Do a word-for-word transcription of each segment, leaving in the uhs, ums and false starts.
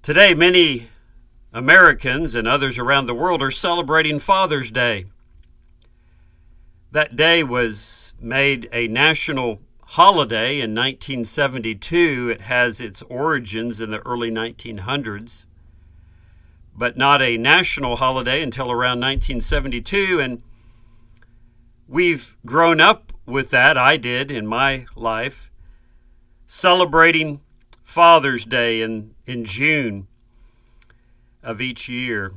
Today, many Americans and others around the world are celebrating Father's Day. That day was made a national holiday in nineteen seventy-two. It has its origins in the early nineteen hundreds, but not a national holiday until around nineteen seventy-two. And we've grown up with that. I did in my life, celebrating Father's Day in, in June of each year.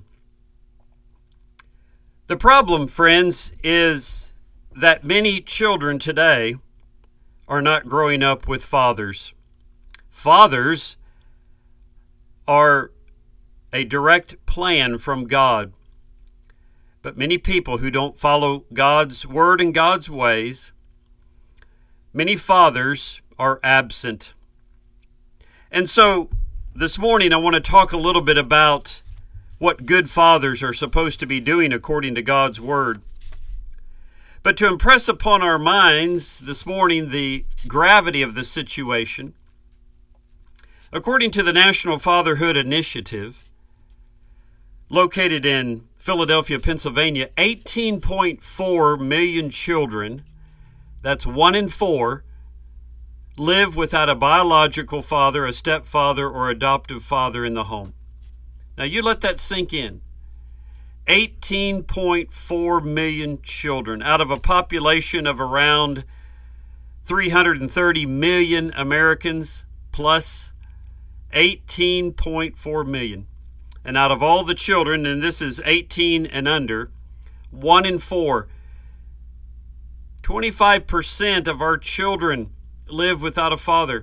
The problem, friends, is that many children today are not growing up with fathers. Fathers are a direct plan from God. But many people who don't follow God's word and God's ways, many fathers are absent. And so this morning I want to talk a little bit about what good fathers are supposed to be doing according to God's word. But to impress upon our minds this morning the gravity of the situation, according to the National Fatherhood Initiative, located in Philadelphia, Pennsylvania, eighteen point four million children, that's one in four, live without a biological father, a stepfather, or adoptive father in the home. Now you let that sink in. eighteen point four million children out of a population of around three hundred thirty million Americans plus eighteen point four million. And out of all the children, and this is eighteen and under, one in four, twenty-five percent of our children live without a father.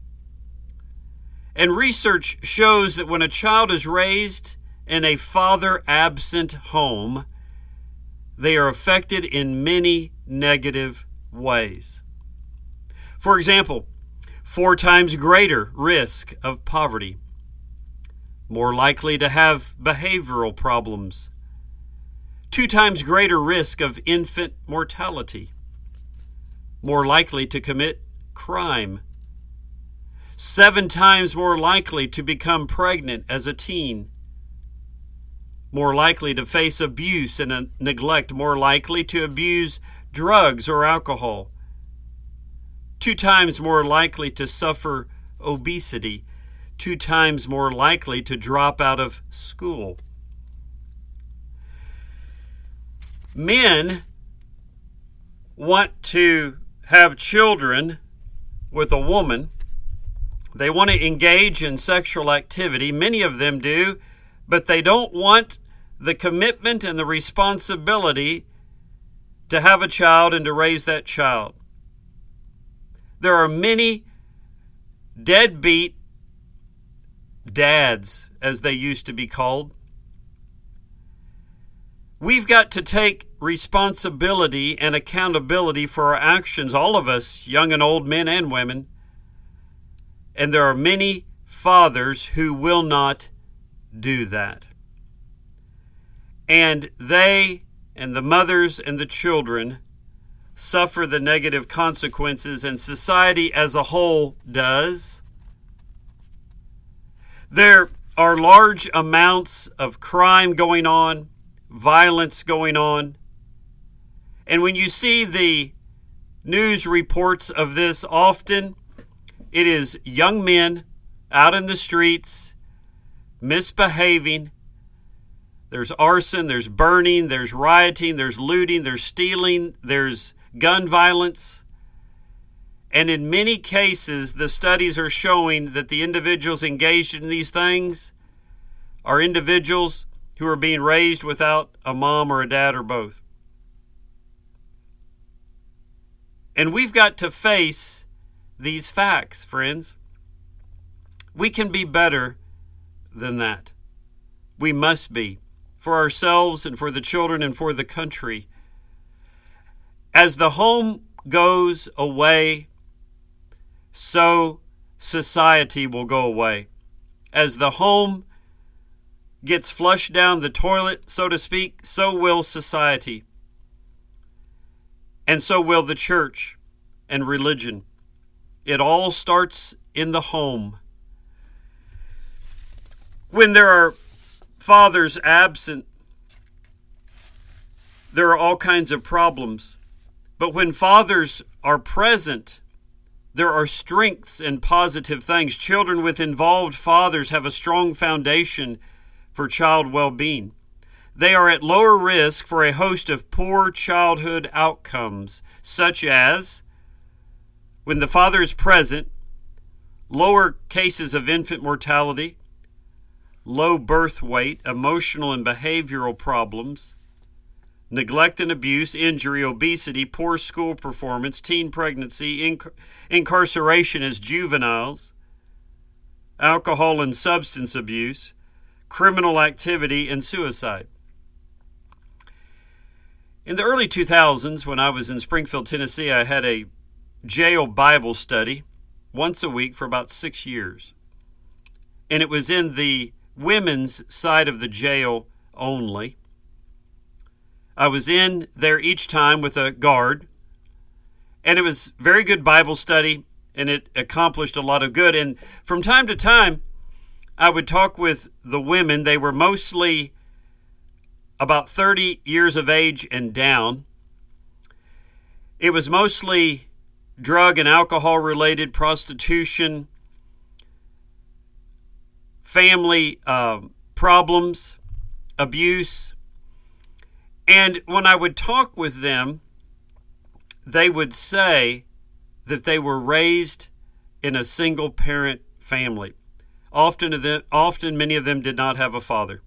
And research shows that when a child is raised in a father-absent home, they are affected in many negative ways. For example, four times greater risk of poverty, more likely to have behavioral problems, two times greater risk of infant mortality, more likely to commit crime, seven times more likely to become pregnant as a teen, more likely to face abuse and neglect, more likely to abuse drugs or alcohol, two times more likely to suffer obesity, two times more likely to drop out of school. Men want to have children with a woman. They want to engage in sexual activity. Many of them do, but they don't want the commitment and the responsibility to have a child and to raise that child. There are many deadbeat dads, as they used to be called. We've got to take responsibility and accountability for our actions, all of us, young and old, men and women. And there are many fathers who will not do that. And they and the mothers and the children suffer the negative consequences, and society as a whole does. There are large amounts of crime going on, violence going on. And when you see the news reports of this, often it is young men out in the streets misbehaving. There's arson, there's burning, there's rioting, there's looting, there's stealing, there's gun violence. And in many cases, the studies are showing that the individuals engaged in these things are individuals who are being raised without a mom or a dad or both. And we've got to face these facts, friends. We can be better than that. We must be, for ourselves and for the children and for the country. As the home goes away, so society will go away. As the home gets flushed down the toilet, so to speak, so will society. And so will the church and religion. It all starts in the home. When there are fathers absent, there are all kinds of problems. But when fathers are present, there are strengths and positive things. Children with involved fathers have a strong foundation for child well-being. They are at lower risk for a host of poor childhood outcomes, such as, when the father is present, lower cases of infant mortality, low birth weight, emotional and behavioral problems, neglect and abuse, injury, obesity, poor school performance, teen pregnancy, inc- incarceration as juveniles, alcohol and substance abuse, criminal activity, and suicide. In the early two thousands, when I was in Springfield, Tennessee, I had a jail Bible study once a week for about six years. And it was in the women's side of the jail only. I was in there each time with a guard, and it was very good Bible study, and it accomplished a lot of good. And from time to time, I would talk with the women. They were mostly about thirty years of age and down. It was mostly drug and alcohol related, prostitution, family uh, problems, abuse. And when I would talk with them, they would say that they were raised in a single parent family. Often, of them, often many of them did not have a father.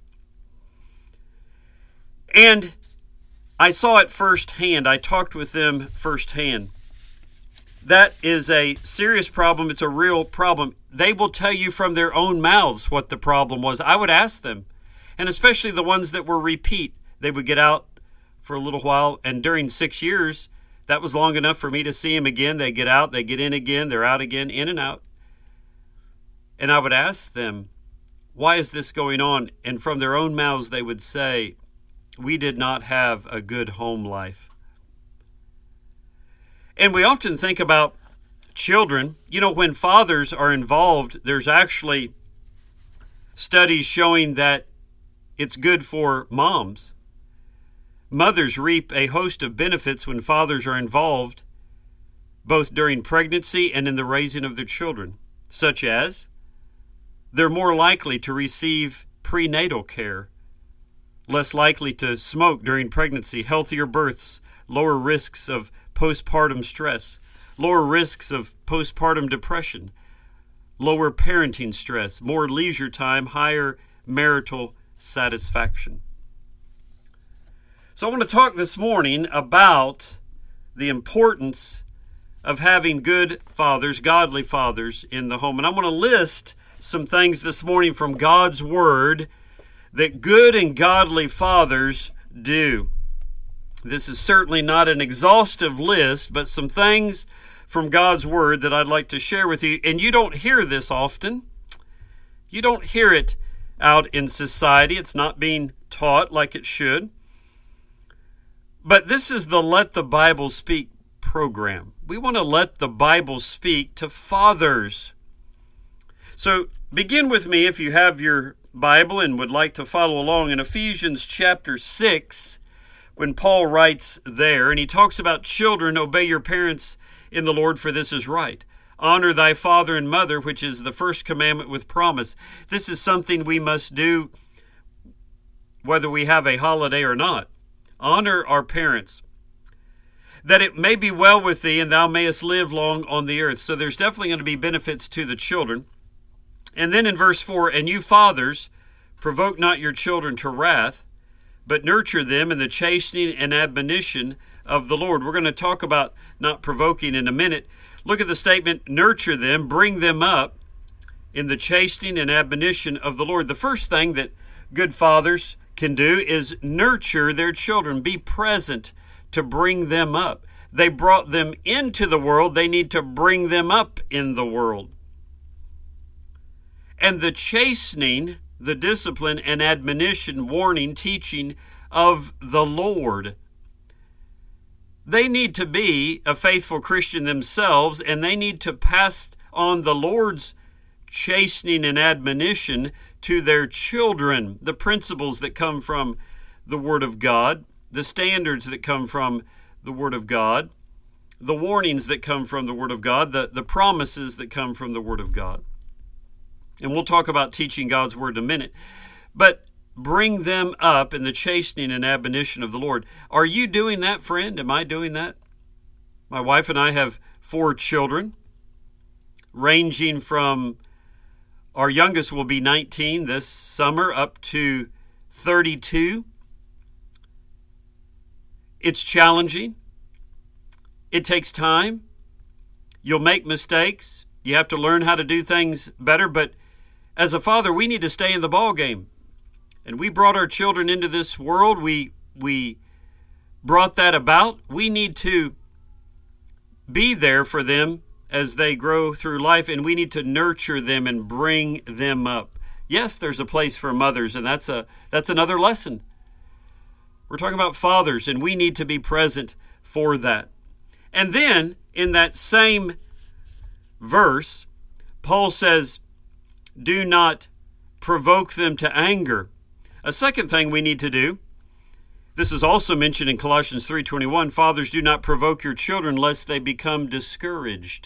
And I saw it firsthand. I talked with them firsthand. That is a serious problem. It's a real problem. They will tell you from their own mouths what the problem was. I would ask them, and especially the ones that were repeat. They would get out for a little while, and during six years, that was long enough for me to see them again. They get out, they get in again, they're out again, in and out. And I would ask them, why is this going on? And from their own mouths, they would say, we did not have a good home life. And we often think about children. You know, when fathers are involved, there's actually studies showing that it's good for moms. Mothers reap a host of benefits when fathers are involved, both during pregnancy and in the raising of their children, such as they're more likely to receive prenatal care, less likely to smoke during pregnancy, healthier births, lower risks of postpartum stress, lower risks of postpartum depression, lower parenting stress, more leisure time, higher marital satisfaction. So I want to talk this morning about the importance of having good fathers, godly fathers in the home. And I want to list some things this morning from God's Word that good and godly fathers do. This is certainly not an exhaustive list, but some things from God's Word that I'd like to share with you. And you don't hear this often. You don't hear it out in society. It's not being taught like it should. But this is the Let the Bible Speak program. We want to let the Bible speak to fathers. So begin with me, if you have your Bible and would like to follow along, in Ephesians chapter six, when Paul writes there, and he talks about children, obey your parents in the Lord, for this is right. Honor thy father and mother, which is the first commandment with promise. This is something we must do whether we have a holiday or not. Honor our parents, that it may be well with thee and thou mayest live long on the earth. So there's definitely going to be benefits to the children. And then in verse four, and you fathers, provoke not your children to wrath, but nurture them in the chastening and admonition of the Lord. We're going to talk about not provoking in a minute. Look at the statement, nurture them, bring them up in the chastening and admonition of the Lord. The first thing that good fathers can do is nurture their children, be present to bring them up. They brought them into the world. They need to bring them up in the world. And the chastening, the discipline and admonition, warning, teaching of the Lord. They need to be a faithful Christian themselves, and they need to pass on the Lord's chastening and admonition to their children, the principles that come from the Word of God, the standards that come from the Word of God, the warnings that come from the Word of God, the, the promises that come from the Word of God. And we'll talk about teaching God's Word in a minute. But bring them up in the chastening and admonition of the Lord. Are you doing that, friend? Am I doing that? My wife and I have four children, ranging from our youngest will be nineteen this summer up to thirty-two. It's challenging. It takes time. You'll make mistakes. You have to learn how to do things better. But as a father, we need to stay in the ball game. And we brought our children into this world. We we brought that about. We need to be there for them as they grow through life, and we need to nurture them and bring them up. Yes, there's a place for mothers, and that's a that's another lesson. We're talking about fathers, and we need to be present for that. And then, in that same verse, Paul says, do not provoke them to anger. A second thing we need to do, this is also mentioned in Colossians three twenty-one, fathers, do not provoke your children lest they become discouraged.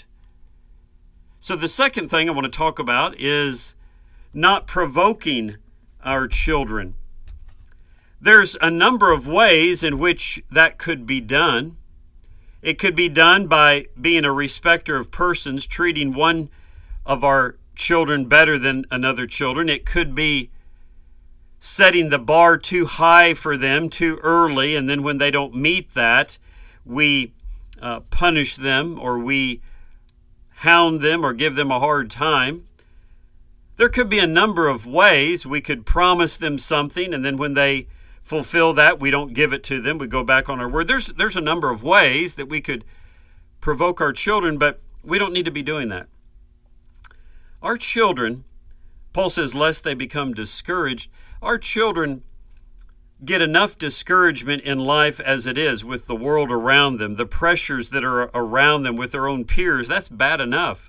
So the second thing I want to talk about is not provoking our children. There's a number of ways in which that could be done. It could be done by being a respecter of persons, treating one of our children better than another children. It could be setting the bar too high for them too early, and then when they don't meet that, we uh, punish them or we hound them or give them a hard time. There could be a number of ways. We could promise them something, and then when they fulfill that, we don't give it to them. We go back on our word. There's there's a number of ways that we could provoke our children, but we don't need to be doing that. Our children, Paul says, lest they become discouraged. Our children get enough discouragement in life as it is with the world around them, the pressures that are around them with their own peers. That's bad enough.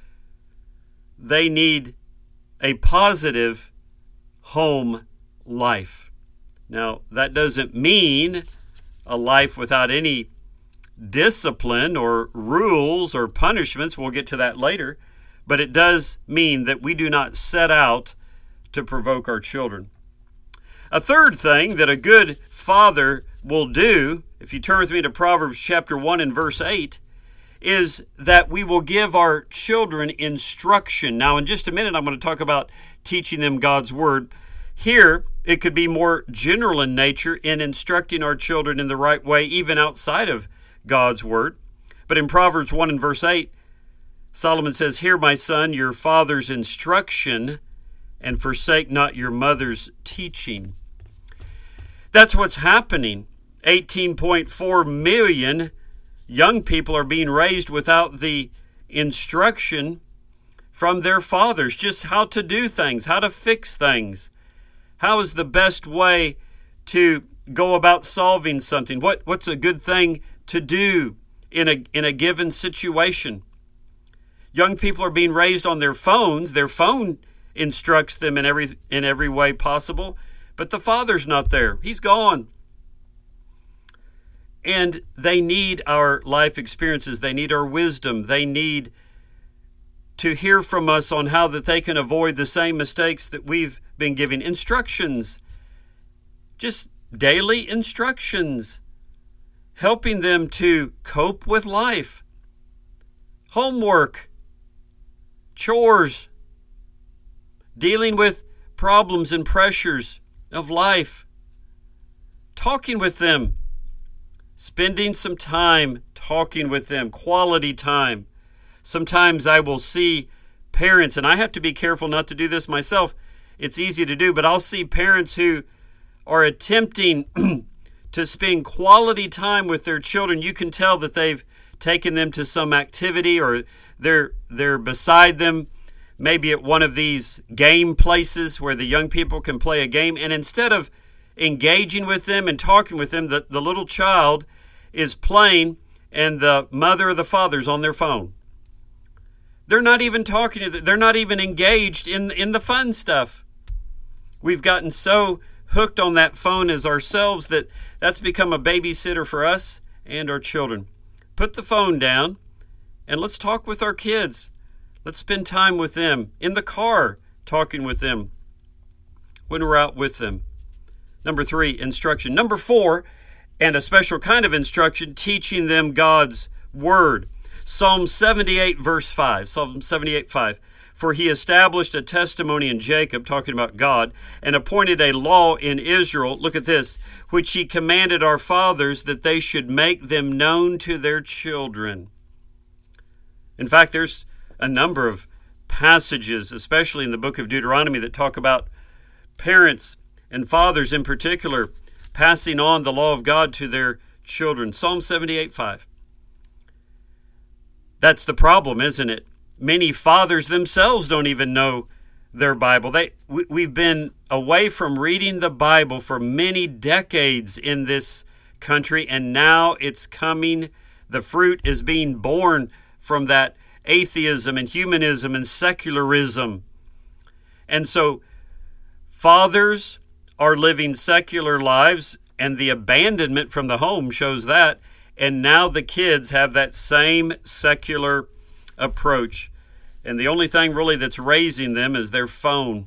They need a positive home life. Now, that doesn't mean a life without any discipline or rules or punishments. We'll get to that later. But it does mean that we do not set out to provoke our children. A third thing that a good father will do, if you turn with me to Proverbs chapter one and verse eight, is that we will give our children instruction. Now, in just a minute, I'm going to talk about teaching them God's Word. Here, it could be more general in nature in instructing our children in the right way, even outside of God's Word. But in Proverbs one and verse eight, Solomon says, hear, my son, your father's instruction, and forsake not your mother's teaching. That's what's happening. eighteen point four million young people are being raised without the instruction from their fathers, just how to do things, how to fix things. How is the best way to go about solving something? What what's a good thing to do in a in a given situation? Young people are being raised on their phones. Their phone instructs them in every in every way possible, but the father's not there. He's gone. And they need our life experiences. They need our wisdom. They need to hear from us on how that they can avoid the same mistakes that we've been giving. Instructions, just daily instructions, helping them to cope with life. Homework, chores, dealing with problems and pressures of life, talking with them, spending some time talking with them, quality time. Sometimes I will see parents, and I have to be careful not to do this myself. It's easy to do, but I'll see parents who are attempting to spend quality time with their children. You can tell that they've taken them to some activity, or they're they're beside them, maybe at one of these game places where the young people can play a game. And instead of engaging with them and talking with them, the, the little child is playing and the mother or the father's on their phone. They're not even talking to them. They're not even engaged in, in the fun stuff. We've gotten so hooked on that phone as ourselves that that's become a babysitter for us and our children. Put the phone down and let's talk with our kids. Let's spend time with them in the car, talking with them when we're out with them. Number three, instruction. Number four, and a special kind of instruction, teaching them God's word. Psalm seventy-eight, verse five. Psalm seventy-eight, five. For he established a testimony in Jacob, talking about God, and appointed a law in Israel, look at this, which he commanded our fathers that they should make them known to their children. In fact, there's a number of passages, especially in the book of Deuteronomy, that talk about parents and fathers in particular passing on the law of God to their children. Psalm seventy-eight, five. That's the problem, isn't it? Many fathers themselves don't even know their Bible. They we, we've been away from reading the Bible for many decades in this country, and now it's coming. The fruit is being born from that atheism and humanism and secularism. And so fathers are living secular lives, and the abandonment from the home shows that. And now the kids have that same secular approach. And the only thing really that's raising them is their phone.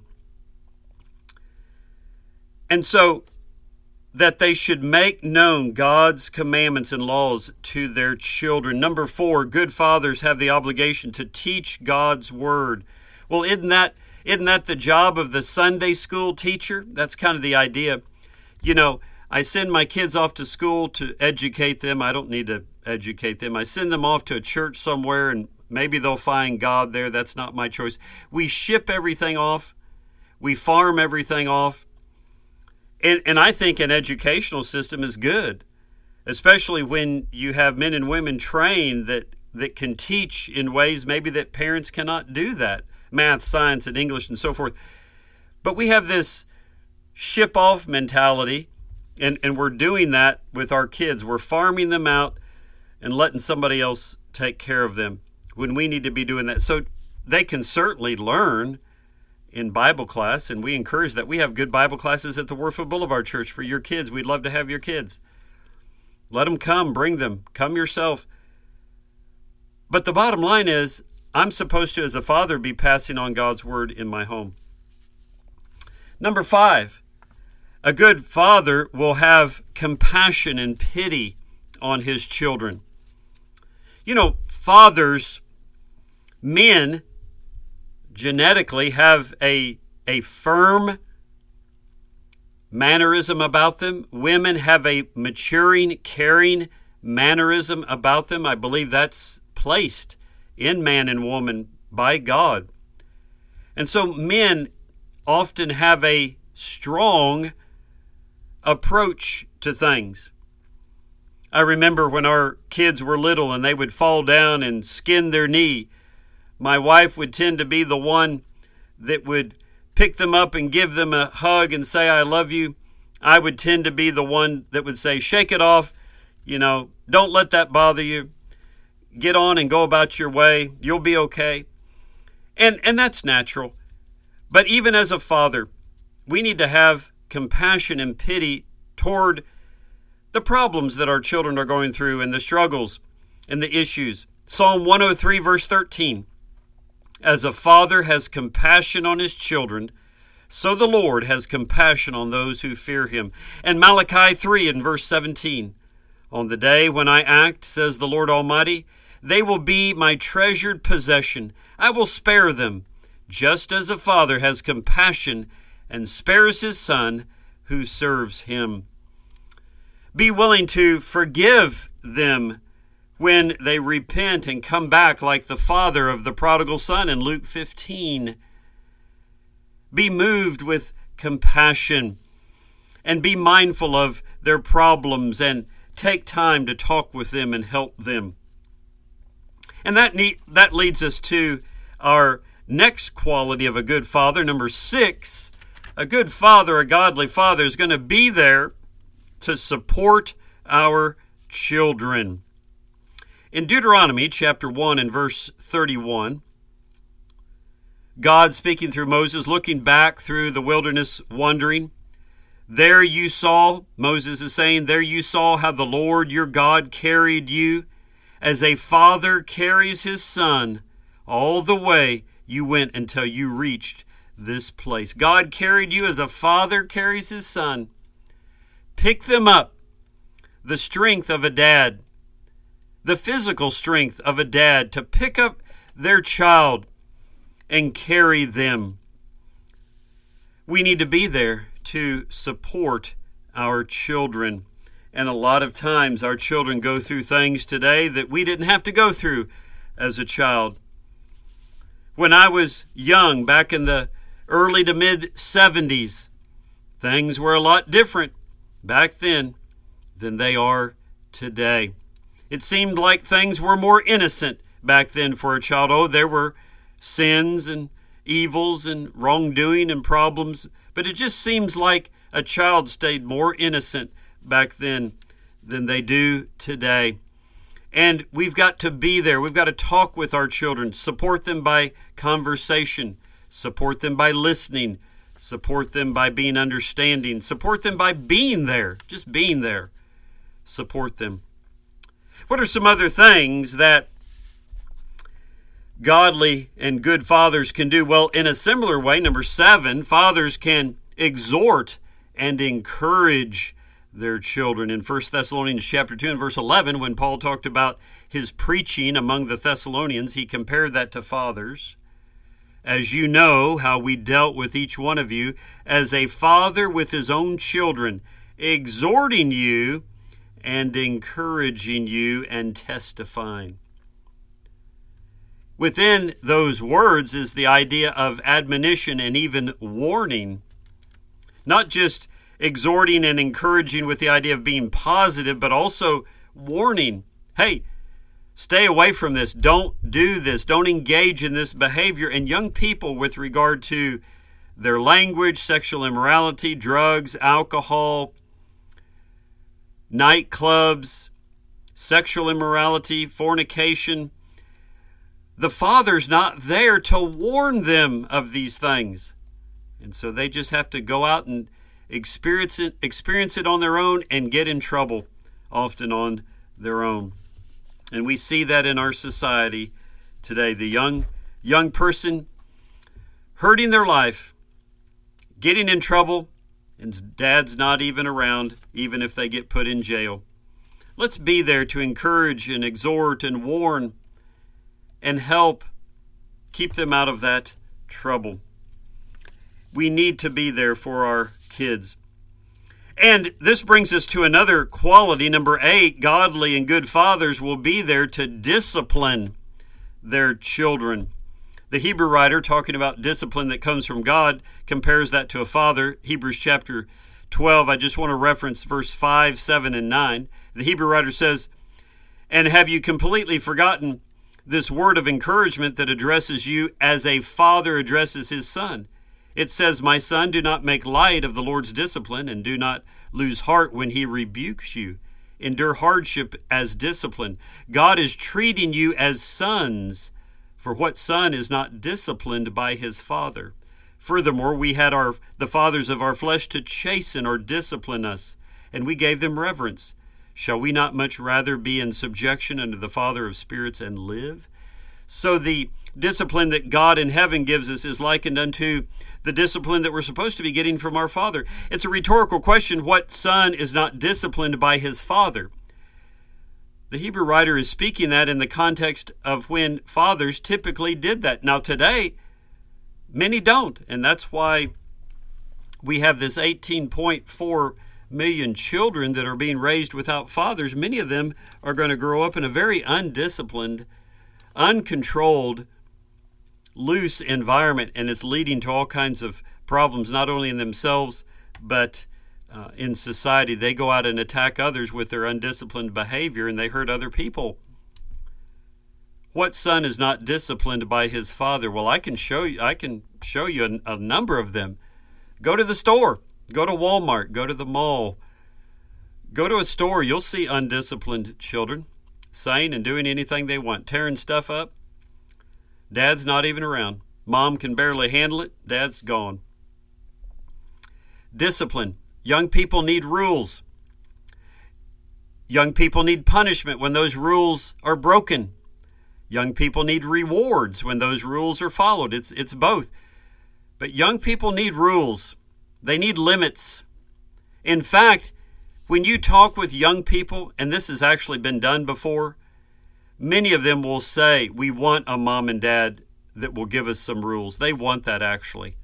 And so that they should make known God's commandments and laws to their children. Number four, good fathers have the obligation to teach God's word. Well, isn't that isn't that the job of the Sunday school teacher? That's kind of the idea. You know, I send my kids off to school to educate them. I don't need to educate them. I send them off to a church somewhere, and maybe they'll find God there. That's not my choice. We ship everything off. We farm everything off. And, and I think an educational system is good, especially when you have men and women trained that, that can teach in ways maybe that parents cannot do that. Math, science, and English, and so forth. But we have this ship-off mentality, and, and we're doing that with our kids. We're farming them out and letting somebody else take care of them when we need to be doing that. So they can certainly learn in Bible class, and we encourage that. We have good Bible classes at the Warfield Boulevard Church for your kids. We'd love to have your kids. Let them come. Bring them. Come yourself. But the bottom line is, I'm supposed to, as a father, be passing on God's word in my home. Number five, a good father will have compassion and pity on his children. You know, fathers, men, genetically have a, a firm mannerism about them. Women have a maturing, caring mannerism about them. I believe that's placed in man and woman by God. And so men often have a strong approach to things. I remember when our kids were little and they would fall down and skin their knee, my wife would tend to be the one that would pick them up and give them a hug and say, I love you. I would tend to be the one that would say, shake it off. You know, don't let that bother you. Get on and go about your way. You'll be okay. And and that's natural. But even as a father, we need to have compassion and pity toward the problems that our children are going through and the struggles and the issues. Psalm one oh three, verse thirteen. As a father has compassion on his children, so the Lord has compassion on those who fear him. And Malachi three in verse seventeen. On the day when I act, says the Lord Almighty, they will be my treasured possession. I will spare them, just as a father has compassion and spares his son who serves him. Be willing to forgive them when they repent and come back, like the father of the prodigal son in Luke fifteen. Be moved with compassion and be mindful of their problems and take time to talk with them and help them. And that need, that leads us to our next quality of a good father. Number six, a good father, a godly father, is going to be there to support our children. In Deuteronomy chapter one and verse thirty-one, God speaking through Moses, looking back through the wilderness wandering. There you saw, Moses is saying, there you saw how the Lord your God carried you as a father carries his son. All the way you went until you reached this place. God carried you as a father carries his son. Pick them up. The strength of a dad, the physical strength of a dad to pick up their child and carry them. We need to be there to support our children. And a lot of times our children go through things today that we didn't have to go through as a child. When I was young, back in the early to mid seventies, things were a lot different back then than they are today. It seemed like things were more innocent back then for a child. Oh, there were sins and evils and wrongdoing and problems, but it just seems like a child stayed more innocent back then than they do today. And we've got to be there. We've got to talk with our children, support them by conversation, support them by listening, support them by being understanding, support them by being there, just being there. Support them. What are some other things that godly and good fathers can do? Well, in a similar way, number seven, fathers can exhort and encourage their children. In First Thessalonians chapter two and verse eleven, when Paul talked about his preaching among the Thessalonians, he compared that to fathers. As you know how we dealt with each one of you as a father with his own children, exhorting you and encouraging you and testifying. Within those words is the idea of admonition and even warning. Not just exhorting and encouraging with the idea of being positive, but also warning. Hey, stay away from this. Don't do this. Don't engage in this behavior. And young people, with regard to their language, sexual immorality, drugs, alcohol, nightclubs, sexual immorality, fornication, the father's not there to warn them of these things. And so they just have to go out and experience it, experience it on their own and get in trouble, often on their own. And we see that in our society today. The young young person hurting their life, getting in trouble, and dad's not even around, even if they get put in jail. Let's be there to encourage and exhort and warn and help keep them out of that trouble. We need to be there for our kids. And this brings us to another quality, number eight. Godly and good fathers will be there to discipline their children. The Hebrew writer, talking about discipline that comes from God, compares that to a father. Hebrews chapter twelve, I just want to reference verse five, seven, and nine. The Hebrew writer says, "And have you completely forgotten this word of encouragement that addresses you as a father addresses his son? It says, 'My son, do not make light of the Lord's discipline, and do not lose heart when he rebukes you. Endure hardship as discipline.' God is treating you as sons. For what son is not disciplined by his father? Furthermore, we had our the fathers of our flesh to chasten or discipline us, and we gave them reverence. Shall we not much rather be in subjection unto the Father of spirits and live?" So the discipline that God in heaven gives us is likened unto the discipline that we're supposed to be getting from our Father. It's a rhetorical question. What son is not disciplined by his father? The Hebrew writer is speaking that in the context of when fathers typically did that. Now today, many don't, and that's why we have this eighteen point four million children that are being raised without fathers. Many of them are going to grow up in a very undisciplined, uncontrolled, loose environment, and it's leading to all kinds of problems, not only in themselves, but Uh, in society. They go out and attack others with their undisciplined behavior, and they hurt other people. What son is not disciplined by his father? Well, I can show you. I can show you a, a number of them. Go to the store. Go to Walmart. Go to the mall. Go to a store. You'll see undisciplined children saying and doing anything they want, tearing stuff up. Dad's not even around. Mom can barely handle it, Dad's gone. Discipline. Young people need rules. Young people need punishment when those rules are broken. Young people need rewards when those rules are followed. It's, it's both. But young people need rules. They need limits. In fact, when you talk with young people, and this has actually been done before, many of them will say, we want a mom and dad that will give us some rules. They want that, actually.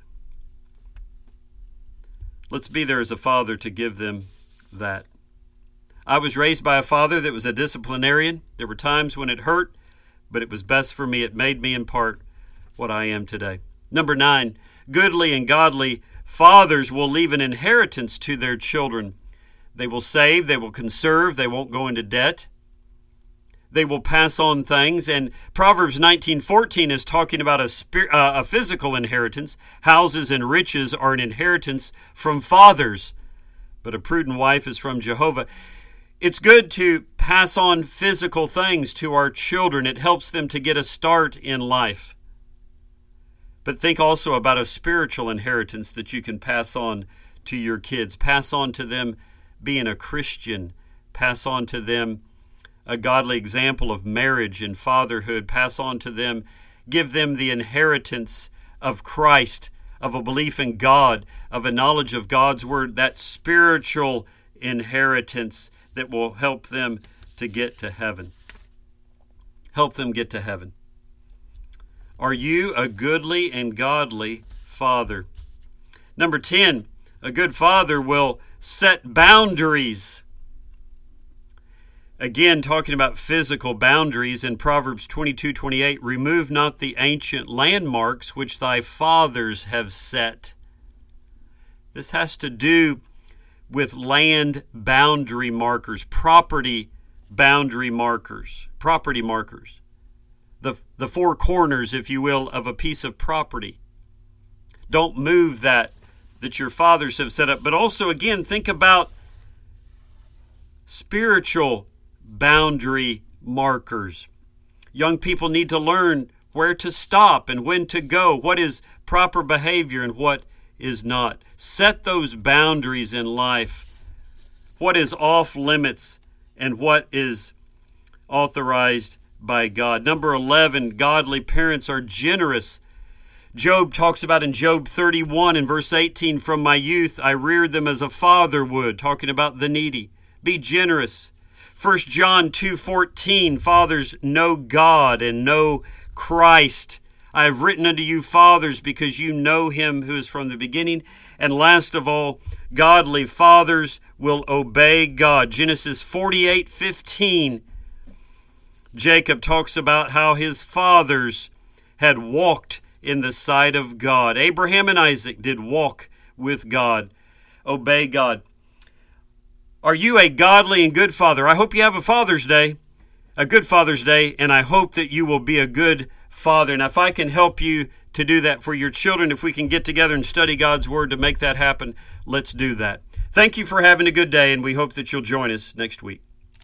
Let's be there as a father to give them that. I was raised by a father that was a disciplinarian. There were times when it hurt, but it was best for me. It made me, in part, what I am today. Number nine, goodly and godly fathers will leave an inheritance to their children. They will save, they will conserve, they won't go into debt. They will pass on things. And Proverbs nineteen fourteen is talking about a, spir- uh, a physical inheritance. Houses and riches are an inheritance from fathers, but a prudent wife is from Jehovah. It's good to pass on physical things to our children. It helps them to get a start in life. But think also about a spiritual inheritance that you can pass on to your kids. Pass on to them being a Christian. Pass on to them a godly example of marriage and fatherhood. Pass on to them, give them the inheritance of Christ, of a belief in God, of a knowledge of God's Word, that spiritual inheritance that will help them to get to heaven. Help them get to heaven. Are you a goodly and godly father? Number ten, a good father will set boundaries. Again, talking about physical boundaries in Proverbs twenty-two twenty-eight, remove not the ancient landmarks which thy fathers have set. This has to do with land boundary markers, property boundary markers, property markers. The, the four corners, if you will, of a piece of property. Don't move that that your fathers have set up. But also, again, think about spiritual boundary markers. Young people need to learn where to stop and when to go, what is proper behavior and what is not. Set those boundaries in life. What is off limits and what is authorized by God. Number eleven, godly parents are generous. Job talks about in Job thirty-one and verse eighteen, from my youth I reared them as a father would, talking about the needy. Be generous. First John two fourteen, fathers, know God and know Christ. I have written unto you, fathers, because you know him who is from the beginning. And last of all, godly fathers will obey God. Genesis forty-eight fifteen, Jacob talks about how his fathers had walked in the sight of God. Abraham and Isaac did walk with God, obey God. Are you a godly and good father? I hope you have a Father's Day, a good Father's Day, and I hope that you will be a good father. And if I can help you to do that for your children, if we can get together and study God's Word to make that happen, let's do that. Thank you for having a good day, and we hope that you'll join us next week.